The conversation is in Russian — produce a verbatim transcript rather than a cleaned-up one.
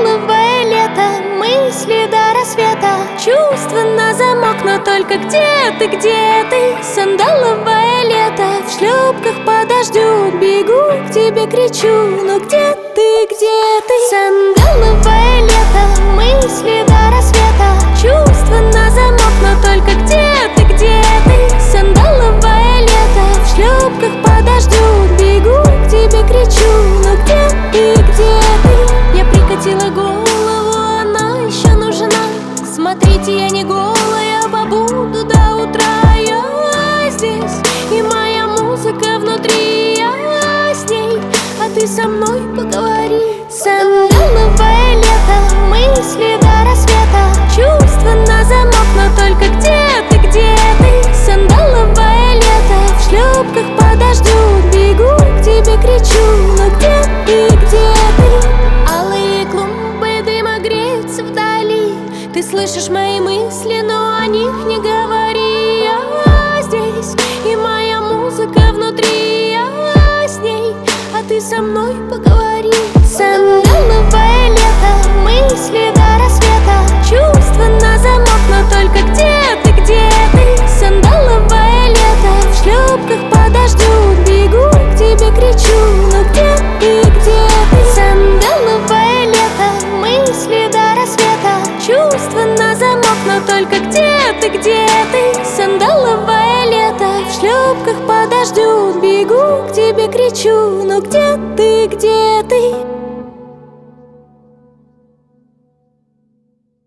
Сандаловое лето, мысли до рассвета, чувства на замок, но только где ты, где ты? Сандаловое лето, в шлепках подожду, бегу к тебе, кричу, ну где ты, где ты? Сандаловое лето, мысли до рассвета, чувства на замок, но только где ты, где ты? Сандаловое лето, в шлепках подожду, бегу к тебе, кричу, ну где ты, где ты? Я прикатила голову, она еще нужна. Смотрите, я не голая, побуду до утра. Я здесь, и моя музыка внутри, я с ней, а ты со мной поговори. Сандаловое лето, мысли до рассвета, чувства на замок, но только где ты, где ты? Сандаловое лето, в шлепках подожду, бегу к тебе, кричу, ну где ты, где ты? Алые клумбы дыма греются вдали, ты слышишь мои мысли, но о них не говори. Я здесь, и моя музыка внутри, я с ней, а ты со мной поговори. Сандаловое лето, мысли до рассвета, чувства на замок, но только где ты, где ты? Сандаловое лето, в шлепках подожду, бегу к тебе, кричу, ну где ты, где ты? Сандаловое лето, мысли до рассвета, чувства на замок, но только где ты, где ты? Сандаловое лето, в шлепках подожду, бегу к тебе, кричу.